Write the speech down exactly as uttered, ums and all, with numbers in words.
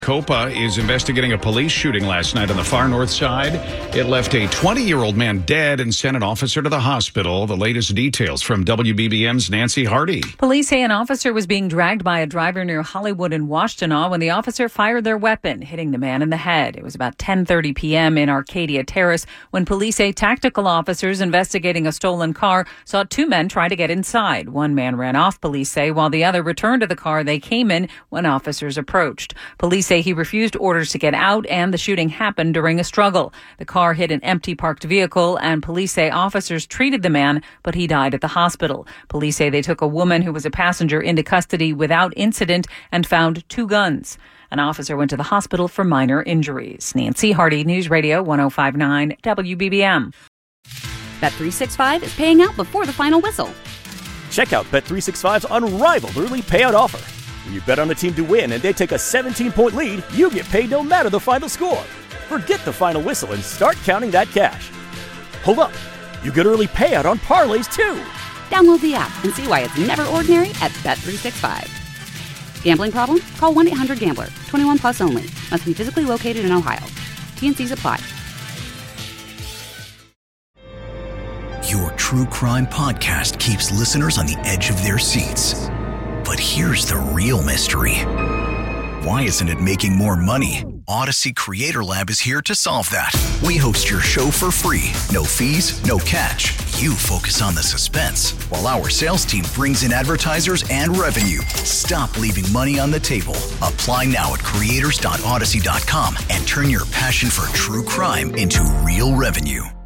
Copa is investigating a police shooting last night on the far north side. It left a twenty-year-old man dead and sent an officer to the hospital. The latest details from W B B M's Nancy Hardy. Police say an officer was being dragged by a driver near Hollywood and Washtenaw when the officer fired their weapon, hitting the man in the head. It was about ten thirty p.m. in Arcadia Terrace when police say tactical officers investigating a stolen car saw two men try to get inside. One man ran off, police say, while the other returned to the car they came in when officers approached. Police say he refused orders to get out, and the shooting happened during a struggle. The car hit an empty parked vehicle, and police say officers treated the man, but he died at the hospital. Police say they took a woman who was a passenger into custody without incident and found two guns. An officer went to the hospital for minor injuries. Nancy Hardy, News Radio one oh five point nine W B B M. Bet three sixty-five is paying out before the final whistle. Check out Bet three sixty-five's unrivaled early payout offer. When you bet on a team to win and they take a seventeen-point lead, you get paid no matter the final score. Forget the final whistle and start counting that cash. Hold up. You get early payout on parlays, too. Download the app and see why it's never ordinary at Bet three sixty-five. Gambling problem? Call one eight hundred gambler. twenty-one plus only. Must be physically located in Ohio. T and C's apply. Your true crime podcast keeps listeners on the edge of their seats. But here's the real mystery. Why isn't it making more money? Odyssey Creator Lab is here to solve that. We host your show for free. No fees, no catch. You focus on the suspense, while our sales team brings in advertisers and revenue. Stop leaving money on the table. Apply now at creators dot odyssey dot com and turn your passion for true crime into real revenue.